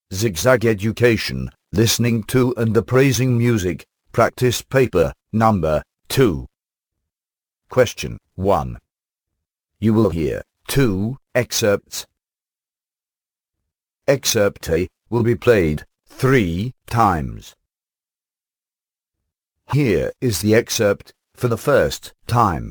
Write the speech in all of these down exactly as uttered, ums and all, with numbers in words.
Zigzag Education, listening to and appraising music, practice paper, number two. Question one. You will hear two excerpts. Excerpt A will be played three times. Here is the excerpt for the first time.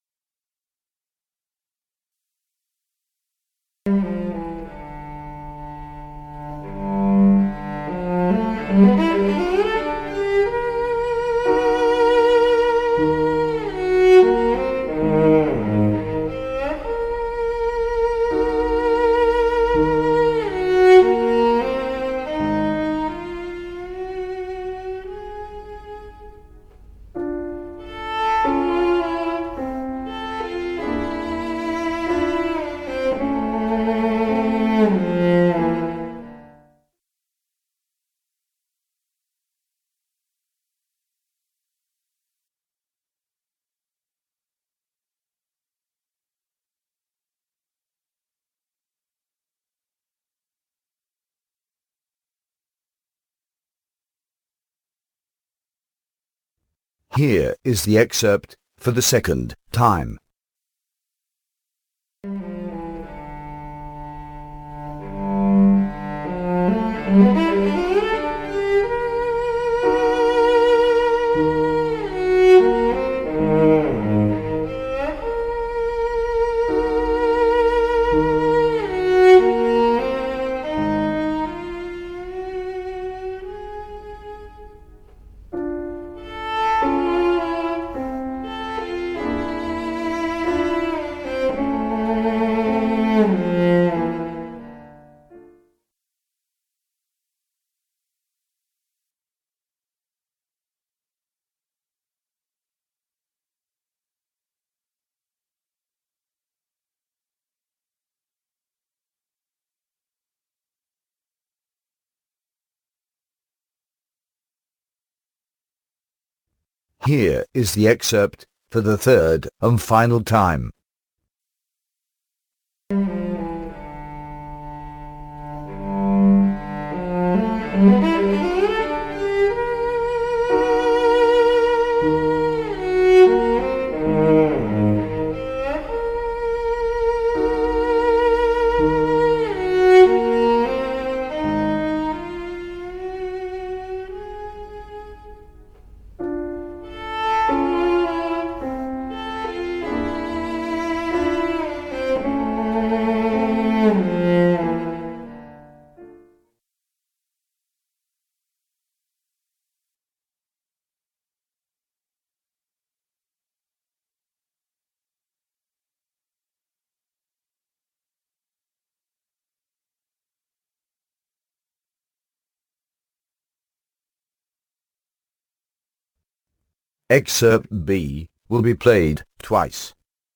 Here is the excerpt for the second time. Here is the excerpt for the third and final time. Excerpt B will be played twice.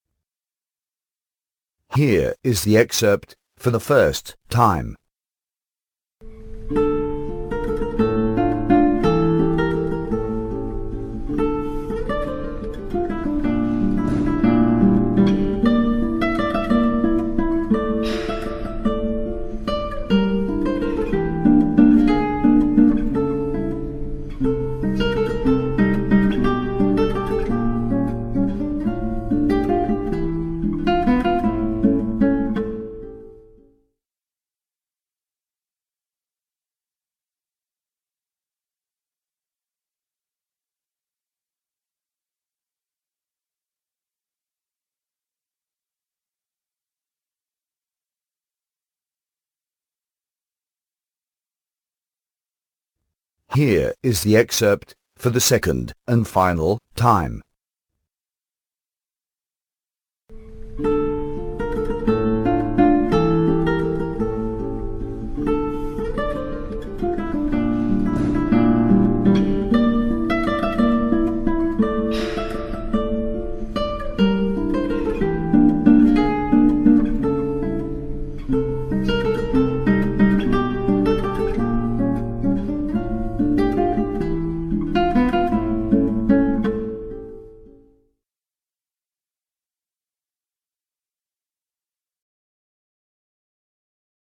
Here is the excerpt for the first time. Here is the excerpt for the second and final time.